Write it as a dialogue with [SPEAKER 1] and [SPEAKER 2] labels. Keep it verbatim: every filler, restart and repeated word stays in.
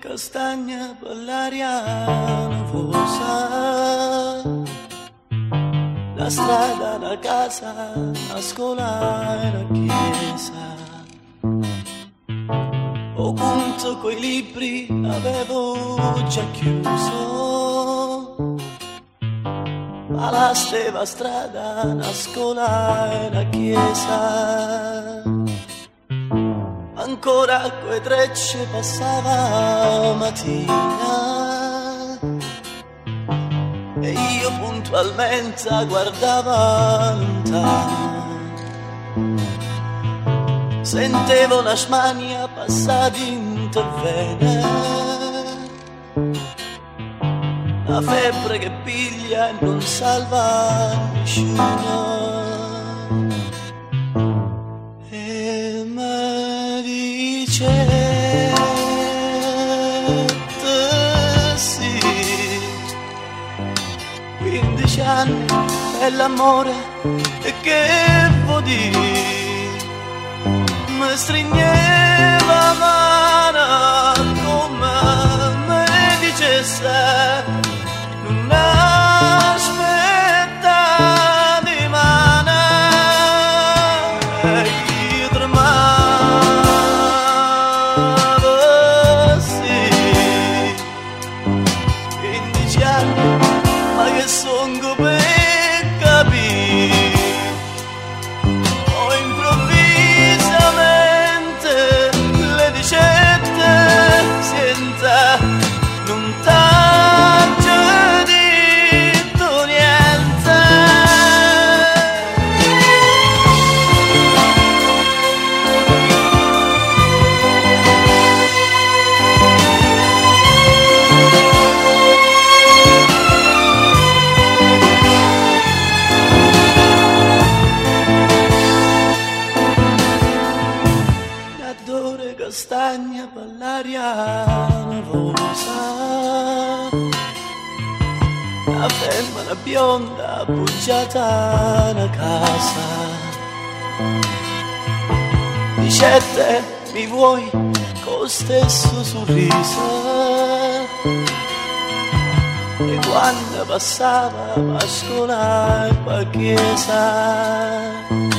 [SPEAKER 1] castagna per l'aria nevosa, la strada, la casa, la scuola e la chiesa. Ho conto coi libri avevo già chiuso, ma la stessa strada, la scuola e la chiesa. Ancora quei trecce passava mattina e io puntualmente guardavo lontano. Sentevo una smania passare in te vene, la febbre che piglia e non salva nessuno. E mi dicete sì, quindici anni e l'amore e che vuol dire? Mi stringeva la mano come mi dicesse non aspetta di mano, e io tremavo sì, quindici anni, ma che sono per capire. Non t'ho detto niente. D'adore castagna per l'aria nevosa, la femmina bionda appoggiata a casa. Dicette mi vuoi con stesso sorriso, e quando passava a scuola e a chiesa